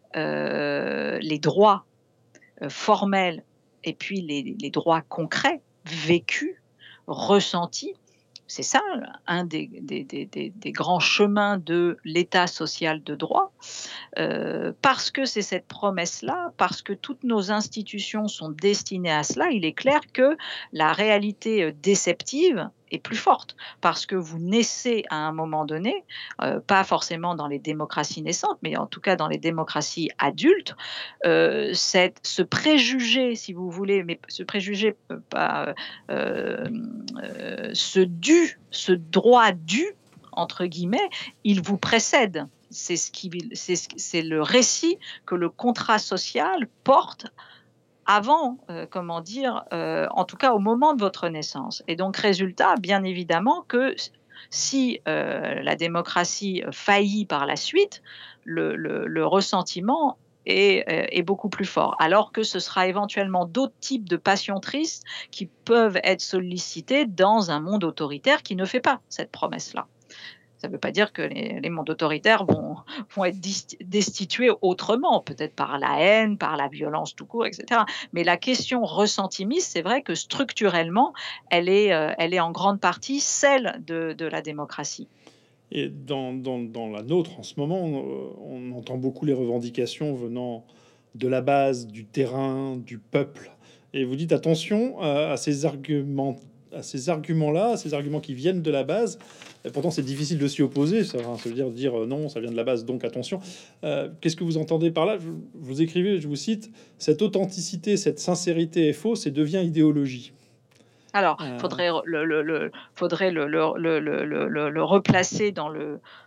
heu, les droits, heu, formels, et puis les les droits concrets, vécus, ressentis. C'est ça, un des des des des des grands chemins de l'État social de droit, heu, parce que c'est cette promesse-là, parce que toutes nos institutions sont destinées à cela, il est clair que la réalité, heu, déceptive est plus forte. Parce que vous naissez à un moment donné, heu, pas forcément dans les démocraties naissantes, mais en tout cas dans les démocraties adultes, heu, cette ce préjugé, si vous voulez, mais ce préjugé, heu, pas, heu, hem, heu, ce dû, ce droit «dû» entre guillemets, il vous précède. C'est ce qui c'est ce c'est le récit que le contrat social porte avant, heu, comment dire, heu, en tout cas au moment de votre naissance, et donc résultat, bien évidemment que s si, heu, la démocratie faillit par la suite, le le le ressentiment est, heu, est beaucoup plus fort. Alors que ce sera éventuellement d'autres types de passions tristes qui peuvent être sollicitées dans un monde autoritaire qui ne fait pas cette promesse-là. Ça ne veut pas dire que les, les mondes autoritaires vont, vont être dis- destitués autrement, peut-être par la haine, par la violence tout court, et cetera. Mais la question ressentimiste, c'est vrai que structurellement, elle est, euh, elle est en grande partie celle de, de la démocratie.
Et dans, dans, dans la nôtre, en ce moment, on, on entend beaucoup les revendications venant de la base, du terrain, du peuple. Et vous dites attention à, à ces arguments, à ces arguments-là, à ces arguments qui viennent de la base. Et pourtant, c'est difficile de s'y opposer. Ça, hein, ça veut dire dire euh, non, ça vient de la base, donc attention. Euh, Qu'est-ce que vous entendez par là? vous, vous écrivez, je vous cite, cette authenticité, cette sincérité est fausse et devient idéologie.
Alors,
Euh,
faudrait le, le, le, faudrait le, le, le, le, le, le replacer dans le,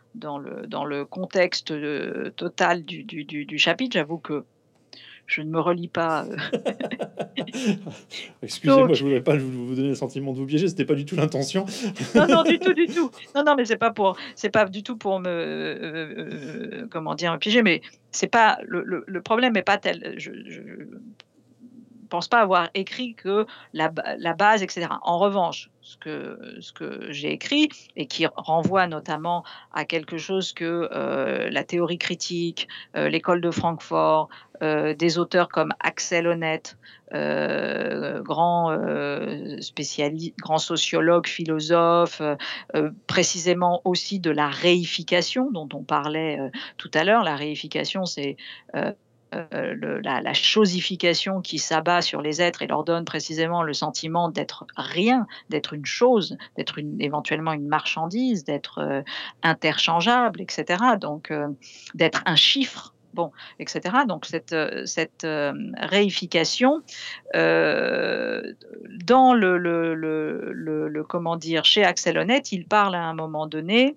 dans le dans le contexte, heu, total du du du du chapitre. J'avoue que je ne me relis pas, heu
Excusez-moi, je
donc
voudrais pas vous vous donner le sentiment de vous piéger, c'était pas du tout l'intention.
non, non, du tout, du tout. Non, non, mais c'est pas pour c'est pas du tout pour me, heu heu, comment dire? Me piéger, mais c'est pas le le le problème est pas tel. Je je pense pas avoir écrit que la ba la base et cetera. En revanche, ce que ce que j'ai écrit et qui renvoie notamment à quelque chose que, heu, la théorie critique, heu, l'école de Francfort, heu, des auteurs comme Axel Honneth, heu, grand, heu, spéciali grand sociologue, philosophe, heu heu, précisément aussi de la réification dont on parlait, heu, tout à l'heure. La réification, c'est, heu heu, le la la chosification qui s'abat sur les êtres et leur donne précisément le sentiment d'être rien, d'être une chose, d'être une éventuellement une marchandise, d'être, heu, interchangeable et cetera, donc heu, d'être un chiffre, bon, et cetera, donc cette, heu, cette, hem, réification, heu, dans le le le le le comment dire? Chez Axel Honneth, il parle à un moment donné,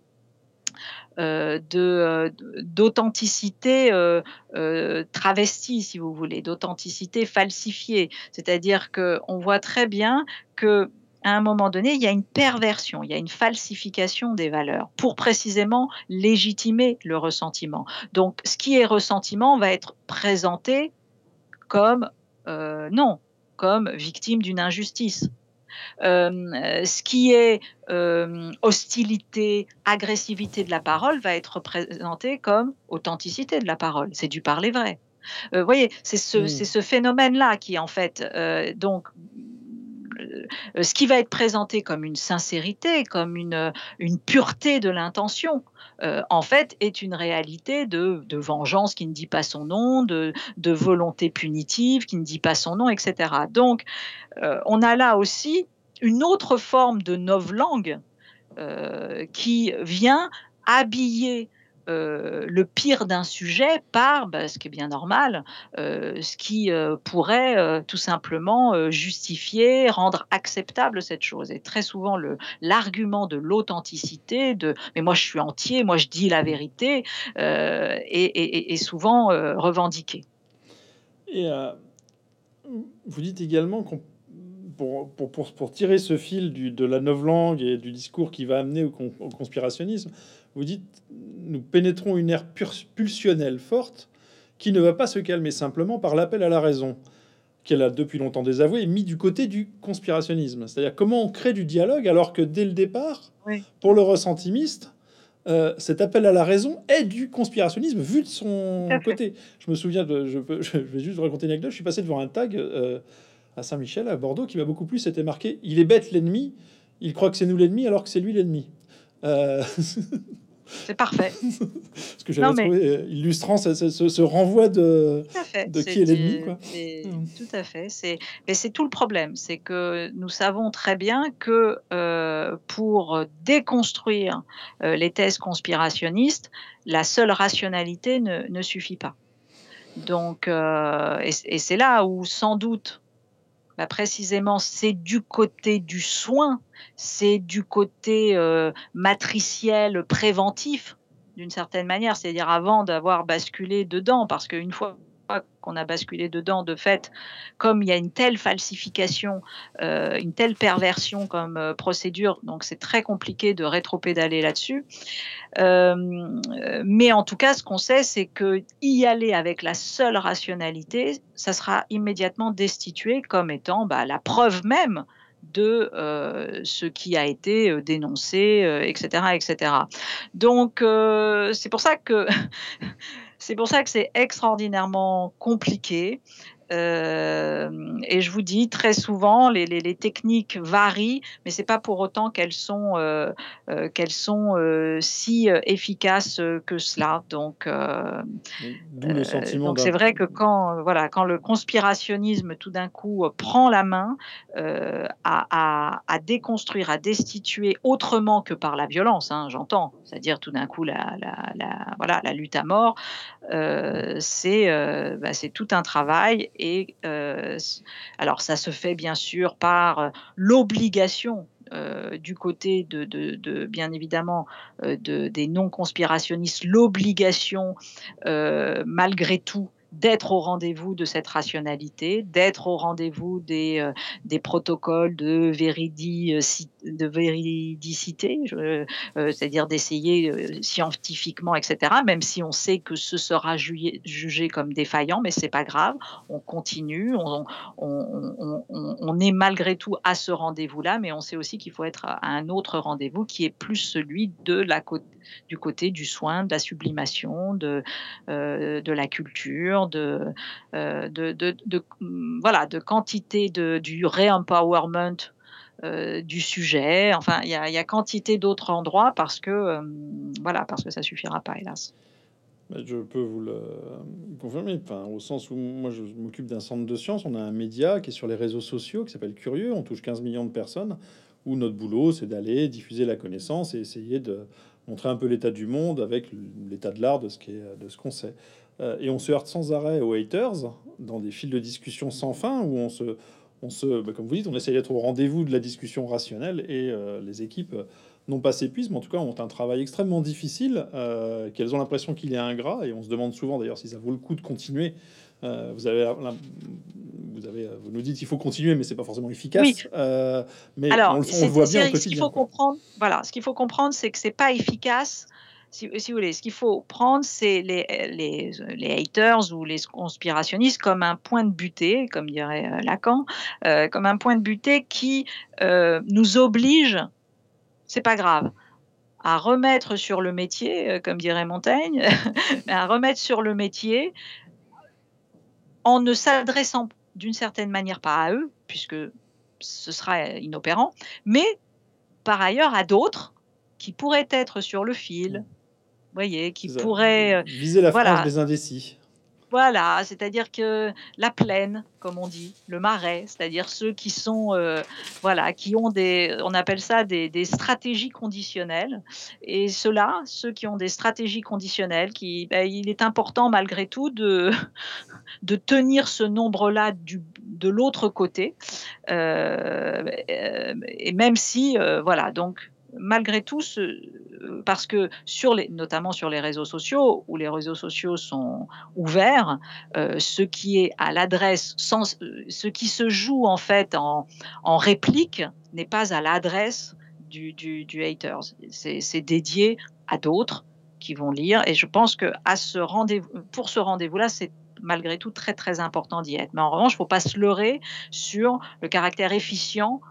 heu, de, heu, d'authenticité, heu heu, travestie, si vous voulez, d'authenticité falsifiée. C'est-à-dire qu'on voit très bien qu'à un moment donné, il y a une perversion, il y a une falsification des valeurs pour précisément légitimer le ressentiment. Donc ce qui est ressentiment va être présenté comme, heu, non, comme victime d'une injustice. Hem, heu, ce qui est, hem, hostilité, agressivité de la parole va être représenté comme authenticité de la parole. C'est du parler vrai. Heu, vous voyez? C'est ce c'est
Mmh.
ce phénomène-là qui en fait, heu, donc heu, ce qui va être présenté comme une sincérité, comme une, heu, une pureté de l'intention, heu, en fait, est une réalité de de vengeance qui ne dit pas son nom, de de volonté punitive qui ne dit pas son nom et cetera. Donc heu, on a là aussi une autre forme de novlangue, heu, qui vient habiller, heu, le pire d'un sujet par, bah, ce qui est bien normal, heu, ce qui, heu, pourrait, heu, tout simplement, heu, justifier, rendre acceptable cette chose et très souvent le l'argument de l'authenticité, de: «Mais moi je suis entier, moi je dis la vérité», heu, est est est est souvent, heu, revendiqué.
Et heu, vous dites également qu'on pour pour pour pour tirer ce fil du de la novlangue et du discours qui va amener au con au conspirationnisme, vous dites: «Nous pénétrons une ère purs pulsionnelle forte qui ne va pas se calmer simplement par l'appel à la raison», qu'elle a depuis longtemps désavoué et mis du côté du conspirationnisme. C'est-à-dire comment on crée du dialogue alors que dès le départ,
Oui,
pour le ressentimiste, euh, cet appel à la raison est du conspirationnisme vu de
tout
son
à fait.
côté. Je me souviens, de, je, peux, je vais juste vous raconter une anecdote, je suis passé devant un tag euh, à Saint-Michel, à Bordeaux, qui m'a beaucoup plu, c'était marqué « Il est bête l'ennemi, il croit que c'est nous l'ennemi alors que c'est lui l'ennemi euh, ».
C'est parfait.
Ce que
Non
j'avais
mais
trouvé euh, illustrant, ce, ce- ce- ce renvoi de,
tout à fait,
de qui est l'ennemi,
c'était
quoi.
c'est tout à fait, c'est mais c'est tout le problème, c'est que nous savons très bien que, heu, pour déconstruire, heu, les thèses conspirationnistes, la seule rationalité ne ne suffit pas. Donc heu et c et c'est là où sans doute, bah, précisément, c'est du côté du soin, c'est du côté, heu, matriciel, préventif, d'une certaine manière. C'est-à-dire avant d'avoir basculé dedans, parce qu'une fois qu'on a basculé dedans, de fait, comme il y a une telle falsification, heu, une telle perversion comme, heu, procédure, donc c'est très compliqué de rétropédaler là-dessus. Hem, heu, mais en tout cas, ce qu'on sait, c'est qu'y aller avec la seule rationalité, ça sera immédiatement destitué comme étant, bah, la preuve même de, heu, ce qui a été, heu, dénoncé, heu, et cetera, et cetera. Donc heu, c'est pour ça que c'est pour ça que c'est extraordinairement compliqué. Hem et je vous dis très souvent les les les techniques varient, mais c'est pas pour autant qu'elles sont, heu heu, qu'elles sont, heu, si, heu, efficaces, heu, que cela. Donc heu
D'où le
heu,
sentiment
donc c'est
d'un...
vrai que quand, heu, voilà, quand le conspirationnisme tout d'un coup, heu, prend la main, heu, à à à déconstruire, à destituer autrement que par la violence, hein, j'entends. C'est-à-dire tout d'un coup la la la voilà, la lutte à mort, heu, c'est, heu, bah, c'est tout un travail et heu, s alors ça se fait bien sûr par, heu, l'obligation, euh, du côté de, de, de bien évidemment, euh, de, des non-conspirationnistes, l'obligation, euh, malgré tout, d'être au rendez-vous de cette rationalité, d'être au rendez-vous des, euh, des protocoles de, véridi, de véridicité, je, euh, c'est-à-dire d'essayer euh, scientifiquement, et cetera, même si on sait que ce sera jugé, jugé comme défaillant, mais c'est pas grave, on continue, on, on, on, on, on est malgré tout à ce rendez-vous-là, mais on sait aussi qu'il faut être à un autre rendez-vous qui est plus celui de la côte, du côté du soin, de la sublimation, de, euh, de la culture, de, euh, de, de, de, de, voilà, de quantité de, du re-empowerment euh, du sujet. Enfin, il y a, y a quantité d'autres endroits parce que, euh, voilà, parce que ça suffira pas, hélas.
Je peux vous le confirmer, enfin, au sens où moi je m'occupe d'un centre de sciences, on a un média qui est sur les réseaux sociaux qui s'appelle Curieux, on touche quinze millions de personnes, où notre boulot c'est d'aller diffuser la connaissance et essayer de montrer un peu l'état du monde avec l'état de l'art de ce qui est, de ce qu'on sait. Euh, et on se heurte sans arrêt aux haters dans des fils de discussion sans fin où on se, on se bah, comme vous dites, on essaye d'être au rendez-vous de la discussion rationnelle et euh, les équipes non pas s'épuisent, mais en tout cas ont un travail extrêmement difficile, euh, qu'elles ont l'impression qu'il est ingrat, et on se demande souvent d'ailleurs si ça vaut le coup de continuer. Euh, vous avez, vous avez, vous nous dites qu'il faut continuer, mais c'est pas forcément efficace.
Oui.
Euh, mais
Alors,
on, le, on le voit bien au quotidien.
Ce qu'il faut comprendre, voilà, ce qu'il faut comprendre, c'est que c'est pas efficace. Si, si vous voulez, ce qu'il faut prendre, c'est les, les, les haters ou les conspirationnistes comme un point de butée, comme dirait Lacan, euh, comme un point de butée qui euh, nous oblige. C'est pas grave, à remettre sur le métier, comme dirait Montaigne, à remettre sur le métier en ne s'adressant d'une certaine manière pas à eux, puisque ce sera inopérant, mais par ailleurs à d'autres qui pourraient être sur le fil, vous voyez, qui pourraient...
Viser la
voilà.
frange des indécis.
Voilà, c'est-à-dire que la plaine, comme on dit, le marais, c'est-à-dire ceux qui sont, euh, voilà, qui ont des, on appelle ça des, des stratégies conditionnelles. Et ceux-là, ceux qui ont des stratégies conditionnelles, qui, ben, il est important malgré tout de, de tenir ce nombre-là du, de l'autre côté. Euh, et même si, euh, voilà, donc malgré tout, ce, parce que sur les, notamment sur les réseaux sociaux, où les réseaux sociaux sont ouverts, euh, ce qui est à l'adresse, sans, euh, ce qui se joue en fait en, en réplique n'est pas à l'adresse du, du, du haters. C'est dédié à d'autres qui vont lire. Et je pense que à ce rendez-vous, pour ce rendez-vous-là, c'est malgré tout très très important d'y être. Mais en revanche, il ne faut pas se leurrer sur le caractère efficient.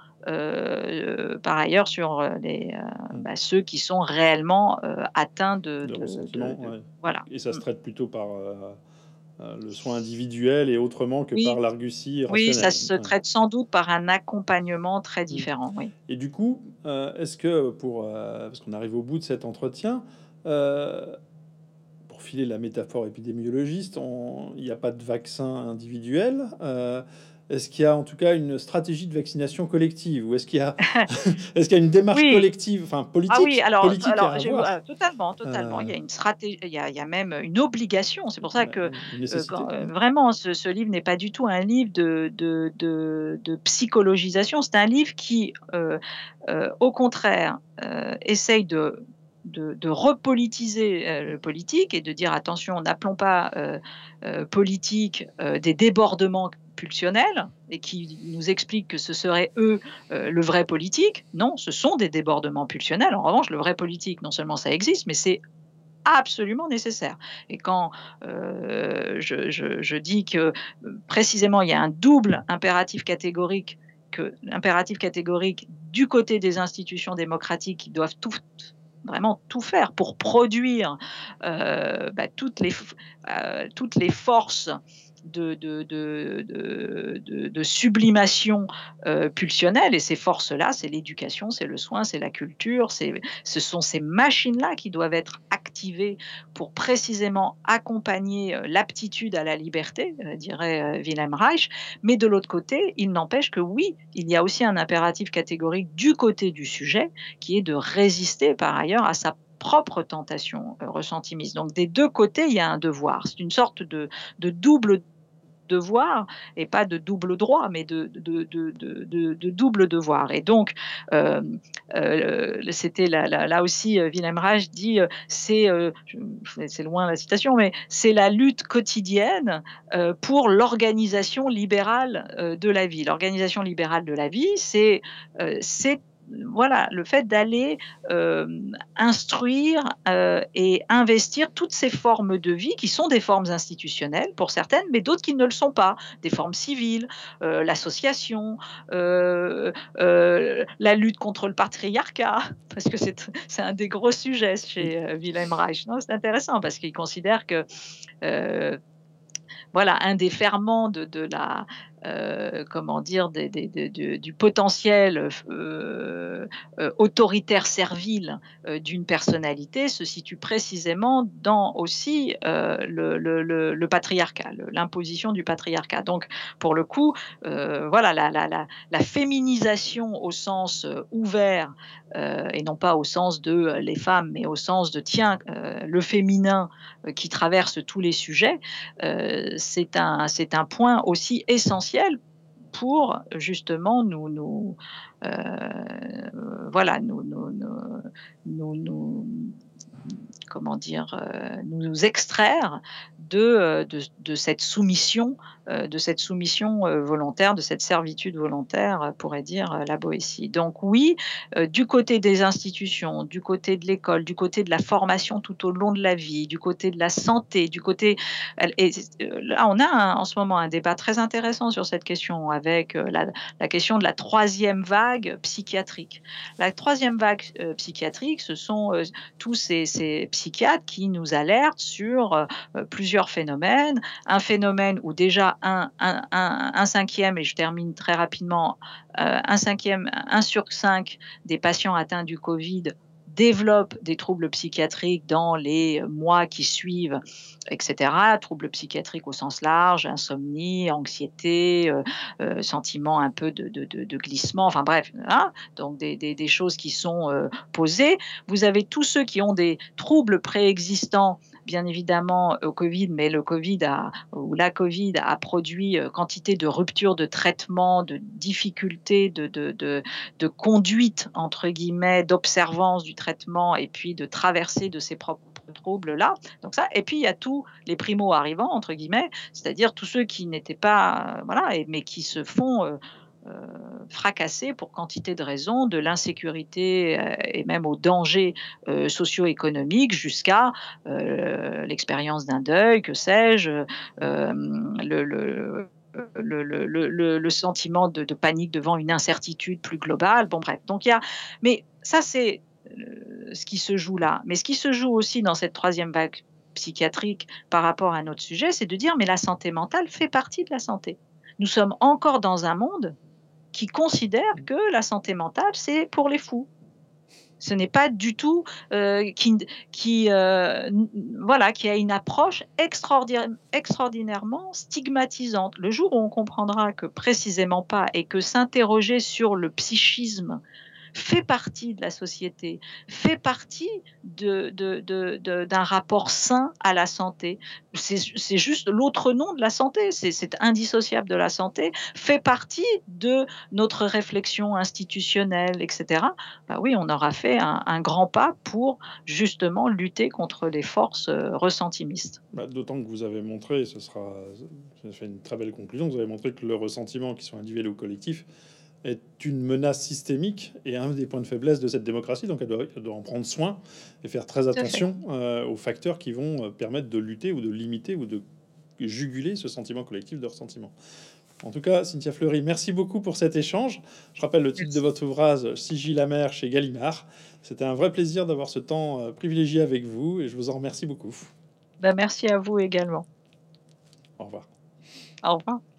Euh, par ailleurs, sur les, euh, bah, ceux qui sont réellement euh, atteints de,
de,
de,
ressentiment,
de, de
ouais.
Voilà.
Et ça se traite plutôt par euh, euh, le soin individuel et autrement que
oui.
par l'argutie rationnelle.
Oui, ça se
ouais.
traite sans doute par un accompagnement très différent. Oui.
Et du coup, euh, est-ce que pour euh, parce qu'on arrive au bout de cet entretien, euh, pour filer la métaphore épidémiologiste, il n'y a pas de vaccin individuel. Euh, Est-ce qu'il y a en tout cas une stratégie de vaccination collective ou est-ce qu'il y a est-ce qu'il y a une démarche
oui.
collective, enfin politique,
ah oui, alors,
politique
alors
à
je,
avoir.
euh, totalement, totalement. Euh... Il y a une stratégie, il y a, il y a même une obligation. C'est pour ça que euh, quand, euh, vraiment, ce, ce livre n'est pas du tout un livre de, de, de, de psychologisation. C'est un livre qui, euh, euh, au contraire, euh, essaye de De, de repolitiser euh, le politique et de dire attention, n'appelons pas euh, euh, politique euh, des débordements pulsionnels et qui nous expliquent que ce serait eux euh, le vrai politique. Non, ce sont des débordements pulsionnels. En revanche, le vrai politique, non seulement ça existe, mais c'est absolument nécessaire. Et quand euh, je, je, je dis que précisément il y a un double impératif catégorique, que l'impératif catégorique du côté des institutions démocratiques qui doivent tout vraiment tout faire pour produire euh, bah, toutes, les, euh, toutes les forces de, de, de, de, de, de sublimation euh, pulsionnelle. Et ces forces-là, c'est l'éducation, c'est le soin, c'est la culture, ce sont ces machines-là qui doivent être activées pour précisément accompagner euh, l'aptitude à la liberté, euh, dirait euh, Wilhelm Reich. Mais de l'autre côté, il n'empêche que oui, il y a aussi un impératif catégorique du côté du sujet qui est de résister par ailleurs à sa propre tentation euh, ressentimiste. Donc des deux côtés, il y a un devoir. C'est une sorte de, de double devoir et pas de double droit, mais de de de de de de double devoir et donc hem, heu, c'était là là là aussi, heu, Wilhelm Reich dit, heu: «C'est, heu», je c'est loin la citation, mais «c'est la lutte quotidienne, heu, pour l'organisation libérale, heu, de la vie». L'organisation libérale de la vie, c'est, heu, c'est voilà, le fait d'aller, hem, instruire, heu et investir toutes ces formes de vie qui sont des formes institutionnelles pour certaines, mais d'autres qui ne le sont pas. Des formes civiles, heu, l'association, heu heu, la lutte contre le patriarcat, parce que c'est c'est un des gros sujets
Oui.
chez, heu, Wilhelm Reich. Non, c'est intéressant parce qu'il considère que, heu, voilà, un des ferments de de la, heu, comment dire, des des de de du potentiel, f heu heu, autoritaire servile, heu, d'une personnalité se situe précisément dans aussi, heu, le le le le patriarcat, le l'imposition du patriarcat. Donc pour le coup, heu, voilà, la la la la féminisation au sens, heu, ouvert, heu et non pas au sens de, heu, les femmes, mais au sens de tiens, heu, le féminin, heu, qui traverse tous les sujets, heu, c'est un c'est un point aussi essentiel pour justement nous nous, heu, voilà, nous nous nous nous nous comment dire? Heu, nous extraire de, heu, de de cette soumission, heu, de cette soumission, heu, volontaire, de cette servitude volontaire, heu, pourrait dire, heu, la Boétie. Donc oui, heu, du côté des institutions, du côté de l'école, du côté de la formation tout au long de la vie, du côté de la santé, du côté elle et c heu, là, on a un en ce moment un débat très intéressant sur cette question avec, heu, la la question de la troisième vague psychiatrique. La troisième vague, heu, psychiatrique, ce sont, heu, tous ces ces psychiatres qui nous alertent sur, heu heu, plusieurs phénomènes. Un phénomène où déjà un un un un cinquième et je termine très rapidement, heu, un cinquième, un sur cinq des patients atteints du Covid développent des troubles psychiatriques dans les mois qui suivent et cetera. Troubles psychiatriques au sens large, insomnie, anxiété, heu heu, sentiment un peu de de de de glissement, enfin bref, hein, donc des des des choses qui sont, heu, posées. Vous avez tous ceux qui ont des troubles préexistants, bien évidemment au Covid, mais le Covid a ou la Covid a produit, heu, quantité de ruptures de traitement, de difficultés de de de de «conduite» entre guillemets, d'observance du traitement et puis de traversée de ces propres troubles-là. Donc ça et puis il y a tous les «primo-arrivants» entre guillemets, c'est-à-dire tous ceux qui n'étaient pas, heu, voilà et mais qui se font, heu heu, fracasser pour quantité de raisons, de l'insécurité, heu et même aux dangers, heu, socio-économiques jusqu'à, heu, l'expérience d'un deuil, que sais-je, heu, hem, le le le le le le le sentiment de de panique devant une incertitude plus globale. Bon bref, donc il y a mais ça c'est, heu, ce qui se joue là. Mais ce qui se joue aussi dans cette troisième vague psychiatrique par rapport à notre sujet, c'est de dire: «Mais la santé mentale fait partie de la santé». Nous sommes encore dans un monde qui considère que la santé mentale, c'est pour les fous. Ce n'est pas du tout, heu, qui n qui, heu, n voilà, qui a une approche extraordinaire extraordinairement stigmatisante. Le jour où on comprendra que précisément pas et que s'interroger sur le psychisme fait partie de la société, fait partie de de de de d'un rapport sain à la santé. C'est c'est juste l'autre nom de la santé, c'est c'est indissociable de la santé, fait partie de notre réflexion institutionnelle et cetera. Bah oui, on aura fait un un grand pas pour justement lutter contre les forces, heu, ressentimistes.
Bah, d'autant que vous avez montré, ce sera ça fait une très belle conclusion, vous avez montré que le ressentiment, qu'il soit individuel ou collectif, est une menace systémique et un des points de faiblesse de cette démocratie. Donc elle doit, elle doit en prendre soin et faire très
Tout à fait.
attention euh, aux facteurs qui vont euh, permettre de lutter ou de limiter ou de juguler ce sentiment collectif de ressentiment. En tout cas, Cynthia Fleury, merci beaucoup pour cet échange. Je rappelle le titre de
Merci.
votre ouvrage, Sigil amer chez Gallimard. C'était un vrai plaisir d'avoir ce temps euh, privilégié avec vous et je vous en remercie beaucoup.
Bah, merci à vous également.
Au revoir.
Au revoir.